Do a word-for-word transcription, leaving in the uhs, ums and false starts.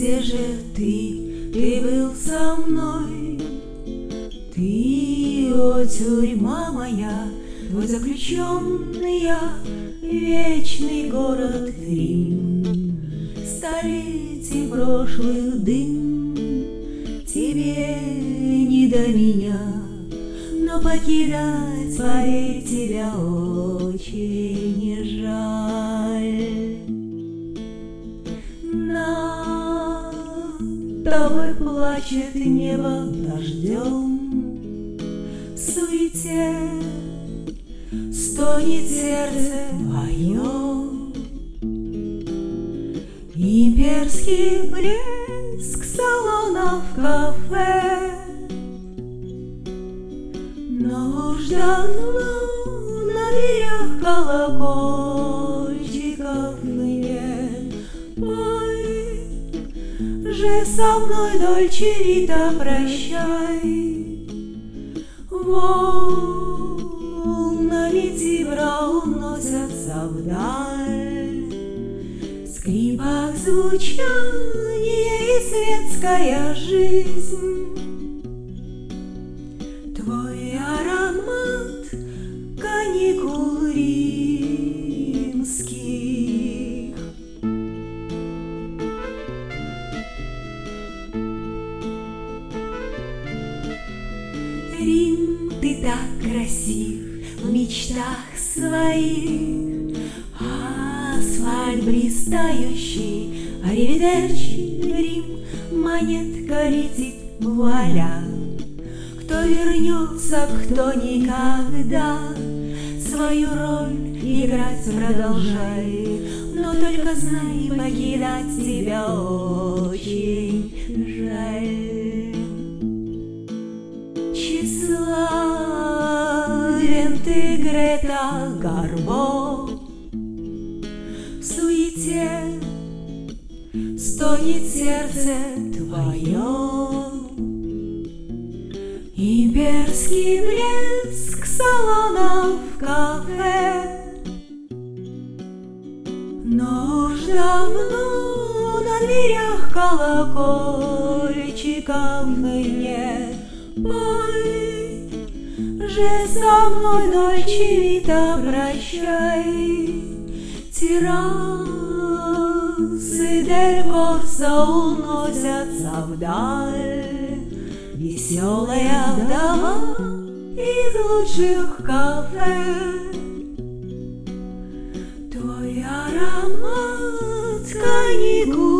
где же ты, ты был со мной? Ты, о, тюрьма моя, твой заключенный я, вечный город Рим, столетий прошлых дым. Тебе не до меня, но покидать, поверь, тебя очень жаль. Над тобой плачет небо дождем, в суете стонет сердце твое. Имперский блеск салонов кафе, но уж давно на дверях колокольчиков нет. Пой же со мной, дольче вита, прощай. Волнами тибра уносятся вдаль, в скрипах звучание и светская жизнь. Твой аромат каникул римских. Рим, ты так красив в мечтах своих, асфальт блистающий, аривидерчи, Рим, монетка летит, вуаля. Кто вернется, кто никогда, свою роль играть продолжай, но только знай, покидать тебя очень жаль. Тщеславен ты, Грета Гарбо, в суете стонет сердце твое. Имперский блеск салонов кафе, но уж давно на дверях колокольчиков нет. Пой же со мной, дольче вита, прощай. Террасы дель Корсо уносятся вдаль, веселая вдова из лучших кафе. Твой аромат каникул